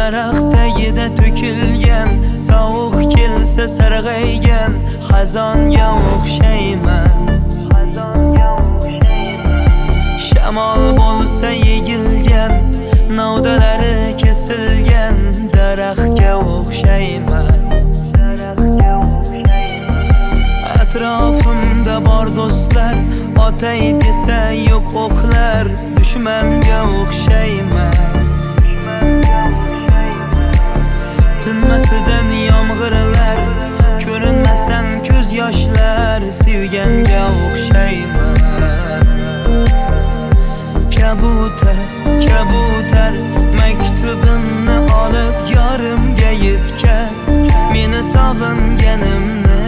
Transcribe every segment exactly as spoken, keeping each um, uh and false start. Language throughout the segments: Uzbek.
daraxt tagida to'kilgan, sovuq kelsa sarg'aygan xazonga o'xshayman. Shamol bo'lsa yegilgan, novdalari kesilgan daraxtga o'xshayman. Atrofimda bor do'stlar, otay desa yo'q o'qlar, dushmanga o'xshayman. Tinmasidan yomg'irlar, ko'rinmasdan ko'z yoshlar, sevganga o'xshayman. Kabutar, kabutar, maktubimni olib yorimga yetkaz, meni sog'inganimni.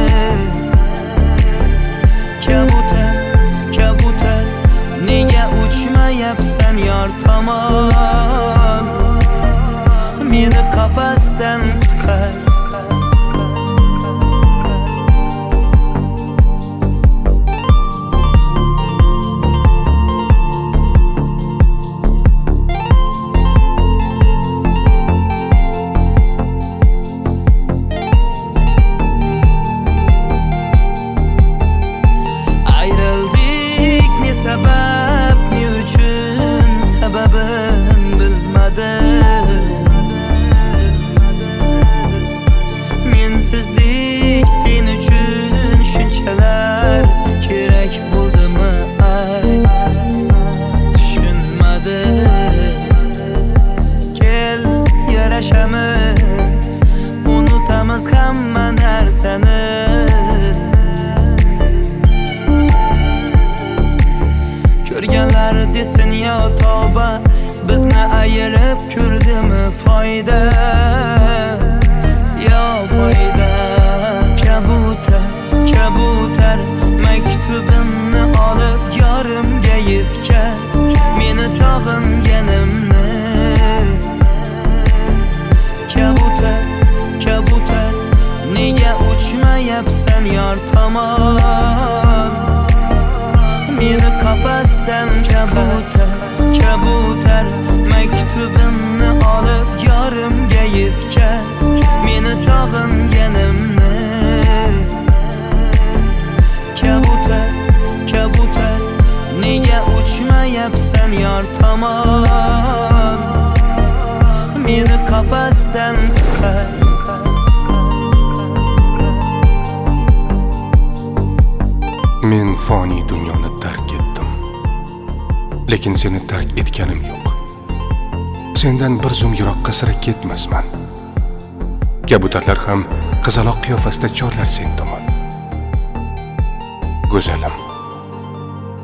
Kabutar, kabutar, nega uchmayapsan yor tomon? Meni qafasdan qutqar. Ayrıldık ne sebep, ne uchun sababin bilmadim. Mensizlik sen uchun shunchalar kerak bo'ldimi ayt, tushunmadim. Kel yarashamiz, unutamiz hamma narsani. Ko'rganlar desin yo tavba, bizni ayirib ko'rdimi foyda? Yo foyda. Kabutar, kabutar, maktubimni olib yorimga yetkaz, meni sog'inganimni. Kabutar, kabutar, nega uchmayapsan yor tomon? Meni qafasdan kabutar, kabutar, maktubimni olib yorimga yetkaz, meni sog'inganimni. Kabutar, kabutar, nega uchmayapsan yor tomon? Meni qafasdan qutqar. Men foniy dunyoni tark etdim, lekin seni tark etganim yo'q. Sendan bir zum yiroqqa sira ketmasman. Kabutarlar ham qizaloq qiyofasida chorlar sen tomon. Go'zalim,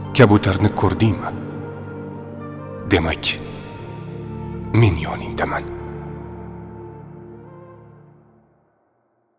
kabutarni ko'rdingmi? Demak, men yoningdaman.